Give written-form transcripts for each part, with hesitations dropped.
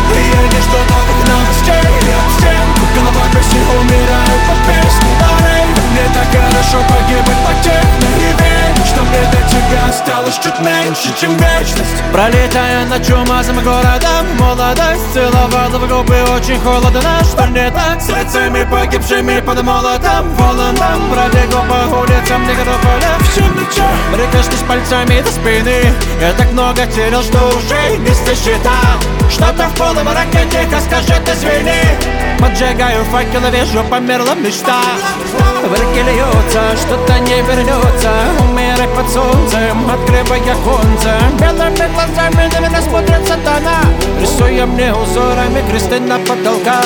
И я не жду новых новостей от стен. Головой вместе умираю под песни на рейве. Мне так хорошо погибать по техно. И верю, что мне до тебя осталось чуть меньше, чем вечность. Пролетая над чумазым городом, молодость целовала в губы, очень холодно. Что не так с лицами погибшими под молотом? Волоном пробегу по улицам Некрополя в темноте. Прикоснусь пальцами до спины. Я так много терял, что уже не сосчитал. Что-то в полумраке тихо скажет извини. Поджигаю факел, вижу, померла мечта. В реке льется, что-то не вернется. Умирай под солнцем, открывая оконце. Белыми глазами на меня смотрит сатана, рисуя мне узорами кресты на потолка.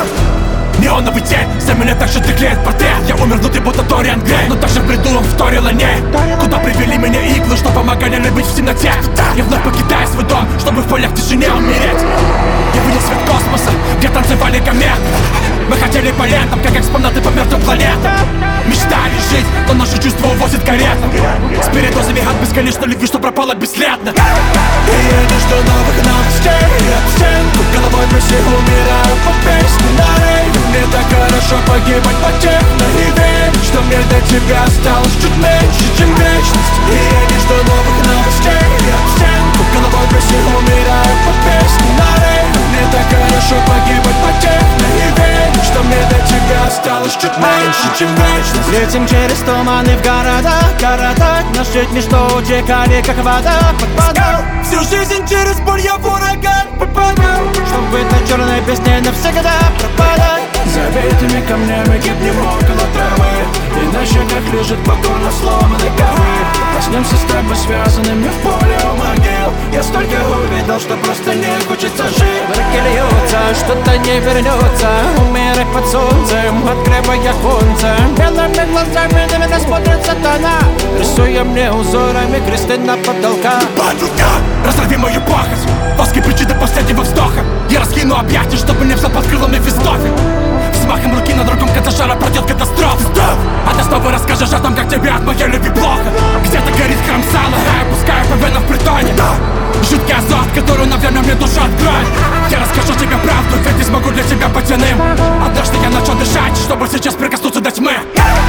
Неоновый тень, за меня так же треклеет портрет. Я умер внутри, будто Ториан Грей, но также в бреду он вторил о ней. Куда привели меня иглы, что помогали любить в темноте. Я вновь покидаю свой дом, чтобы в полях тишине умереть. Я видел свет космоса, где танцевали кометы. Мы хотели по лентам, как экспонаты по мертвым планетам. Мечтали жить, но наши чувства увозят карета. С передозами от бесконечной любви, что пропала бесследно. И я не жду новых новостей от стен. Головой вместе умираю под песни на рейве. Мне так хорошо погибать по техно. И верю, что мне до тебя осталось чуть меньше, чем вечность. И я не жду новых новостей от стен. Головой вместе умираю под песни на рейве. Мне так хорошо погибать по техно. И верю, что мне до тебя осталось чуть меньше, чем вечность. Летим через туманы в города, наши дни, что утекали, как вода, подпадал. Всю жизнь через боль я в ураган попадал, чтобы в этой черной песне навсегда пропадать. Забитыми камнями гибнем около травы, и на щеках лежит покорно сломанный ковы. Проснемся с тобой связанными в поле у могил. Я столько увидел, что просто не хочется жить. В реке льется, что-то не вернется. Умирай под солнцем, открывая оконце. Белыми глазами на меня смотрит сатана, рисуя мне узорами кресты на потолка. Падлка, разорви мою похоть, воски причи до последнего вздоха. Я раскину объятия, чтобы не взял под крылом Мефистофель. Взмахом руки на другом конце шара пройдет катастрофа. А ты снова расскажешь о том, как тебе от моей любви плохо. Где-то горит храм сала, а я пускаю по венам в притоне. Жуткий азот, который, наверное, мне душу откроет. Я расскажу тебе правду, ведь не смогу для тебя быть иным. Однажды я начал дышать, чтобы сейчас прикоснуться до тьмы.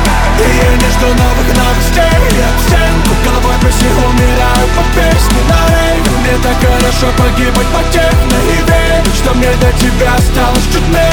И я не жду новых новостей от стен. Головой вместе умираю под песни на рейве. Мне так хорошо погибать по техно. И верю, что мне до тебя осталось чуть меньше.